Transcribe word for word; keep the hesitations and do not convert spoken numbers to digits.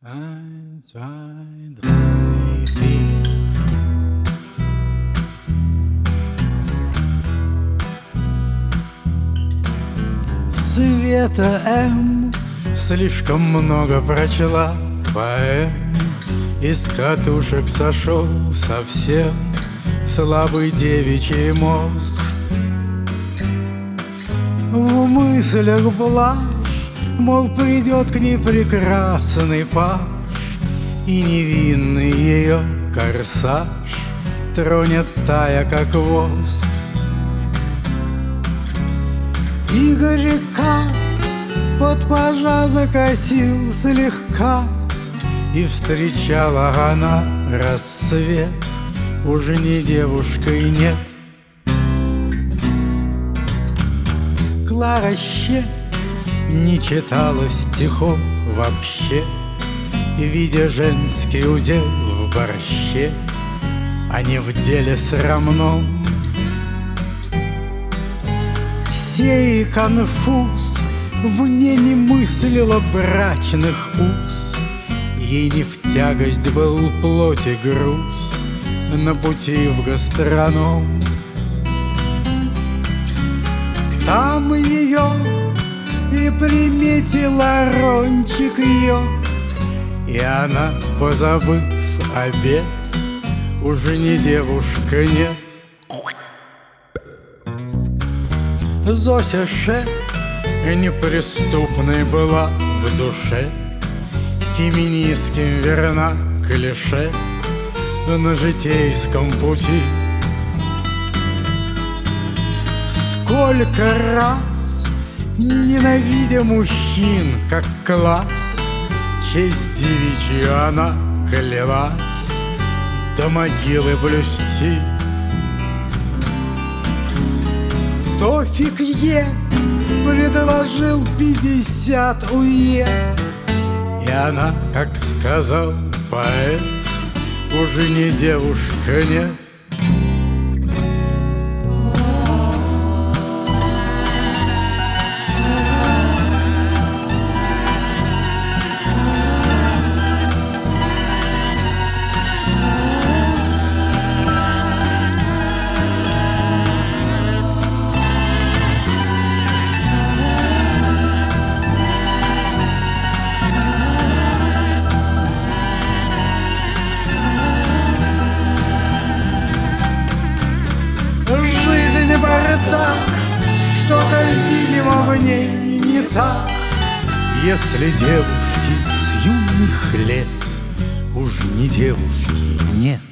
Eins, zwei, drei, vier. Света М слишком много прочла поэм, из катушек сошел совсем слабый девичий мозг. В мыслях блажь, мол, придет к ней прекрасный паж, и невинный ее корсаж тронет, тая, как воск. И горька под пажа закосил слегка, и встречала она рассвет, уже не девушкой, нет. Клара Щ не читала стихов вообще, видя женский удел в борще, а не в деле срамном. Сей конфуз в ней не мыслила брачных уз, ей не в тягость был плоти груз на пути в гастроном. Там ее и приметила Рончик ее, и она, позабыв обед, уже не девушка, нет. Зося Ш неприступной была в душе, феминистским верна клише на житейском пути. Сколько раз, ненавидя мужчин как класс, честь девичью она клялась до могилы блюсти. Тофик Е предложил пятьдесят уе, и она, как сказал поэт, уже не девушка, нет. Жизнь бардак, что-то, видимо, в ней не так. Если девушки с юных лет уж не девушки, нет.